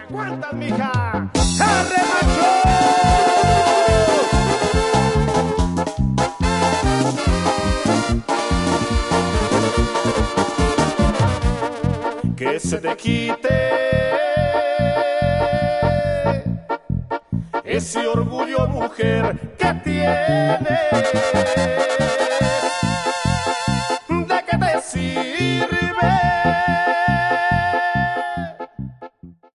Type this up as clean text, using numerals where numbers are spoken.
¿Cuántas, mija? ¡Arre, macho! Que se te quite ese orgullo, mujer, que tienes.